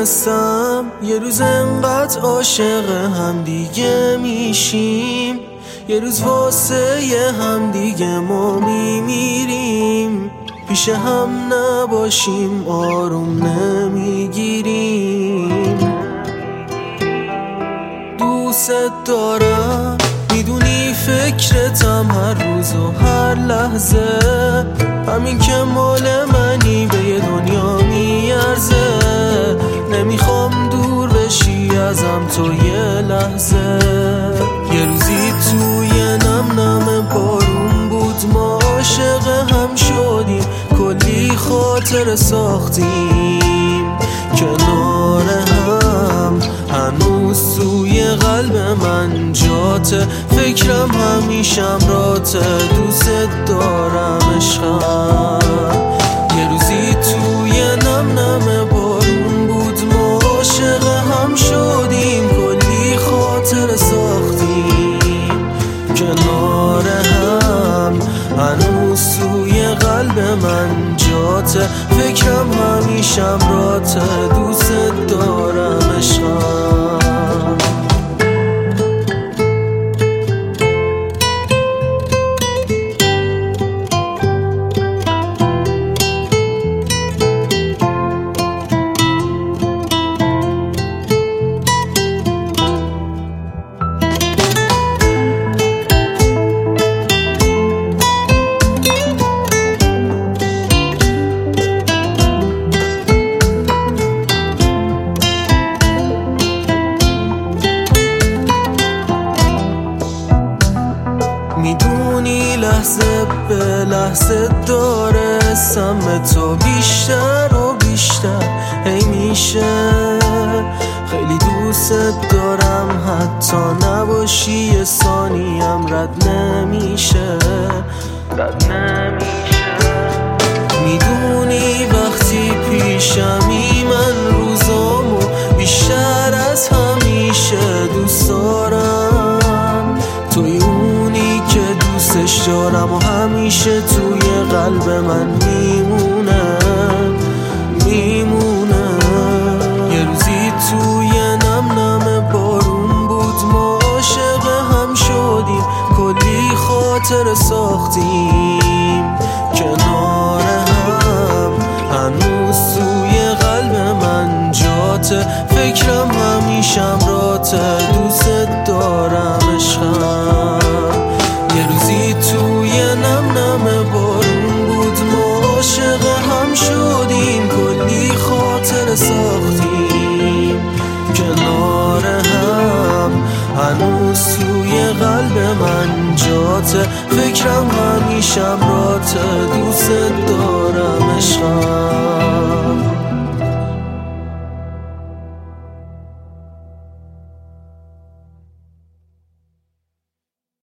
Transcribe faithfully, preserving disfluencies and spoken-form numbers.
نمیدونستم یه روز انقدر عاشق هم دیگه میشیم، یه روز واسه یه هم دیگه ما میمیریم. پیش هم نباشیم آروم نمیگیریم. دوست دارم میدونی فکرتم هر روز و هر لحظه، همین که مال منی به یه دنیا میارزه. نمیخوام دور بشی ازم تو یه لحظه. یه روزی توی نم نم بارون بود ما عاشق هم شدیم، کلی خاطر ساختیم کنار هم. هنوز توی قلب من جاته، فکرم همیشم راته. دوست دارم عشقم. یه روزی توی نم نم بارون بود ما عاشق هم شدیم، کلی خاطر ساختیم کنار هم. هنوز توی قلب من جاته، فکرم همیشم راته. دوست دارم عشقم. میدونی لحظه به لحظه داره سم تو بیشتر و بیشتر هی میشه. خیلی دوست دارم حتی نباشی یه ثانیم رد نمیشه رد نمیشه. میدونی وقتی پیشمی من روزامو بیشتر از همیشه دوست دارم. توی اونی که دوستش دارم و همیشه توی قلب من میمونه میمونه. یه روزی توی نم نم بارون بود ما عاشق هم شدیم، کلی خاطر ساختیم کنار هم. هنوز توی قلب من جاته، فکرم همیشم راته. دوست دارم عشقم. یه روزی توی نم نم بارون بود ما عاشق هم شدیم، کلی خاطر ساختیم کنار هم. هنوز توی قلب من جاته، فکرم همیشم راته. دوست دارم عشقم.